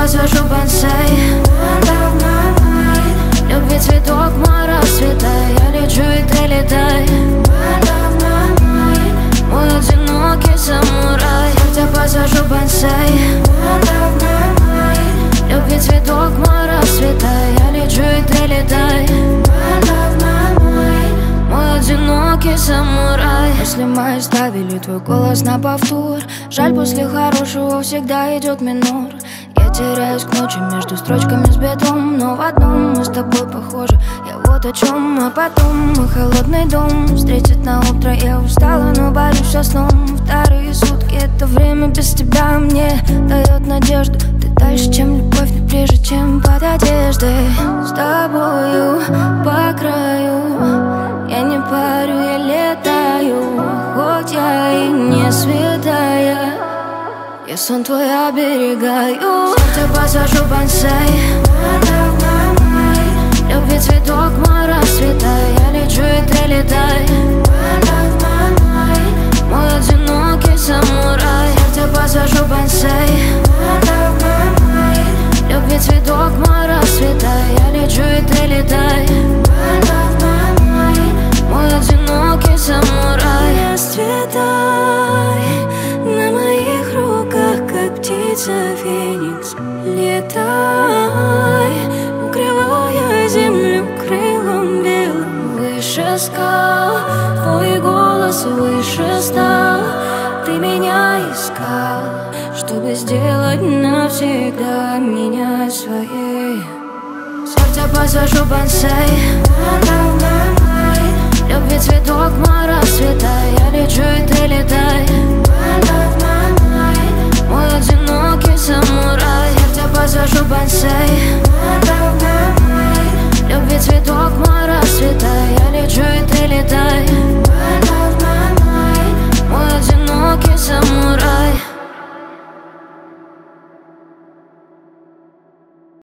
посажу бонсай. Любви цветок, мой расцветай. Я лечу и ты летай. Мой одинокий самурай. Я тебя посажу бонсай. Любви цветок, мой расцветай. Я лечу и ты летай. Мой одинокий самурай. Если мы ставили твой голос на повтор, жаль, после хорошего всегда идет минор. Я теряюсь к ночи между строчками с бедом, но в одном мы с тобой похожи. Я вот о чем, а потом мой холодный дом встретит на утро. Я устала, но борюсь со сном. Вторые сутки, это время без тебя мне дает надежду. Ты дальше, чем любовь, не ближе, чем под одеждой. С тобою по краю я не парю, я летаю. Хоть я и не святая, я сон твой оберегаю. Я посажу бонсай. Любви цветок, мой расцветай. Я лечу и ты летай. Мой одинокий самурай. Я тебя посажу бонсай. Любви цветок, мой расцветай. Я лечу и ты летай. Мой одинокий самурай. Расцветай на моих руках, как птица феникс. Летай, укрывая землю крылом белым. Выше скал, твой голос выше стал. Ты меня искал, чтобы сделать навсегда меня своей. Сердце посажу бонсай. Любви цветок, мой расцветай. Я лечу и ты летай. Мой одинокий самурай. Я тебя посажу бонсай. Любви цветок, мой расцветай. Я лечу и ты летай.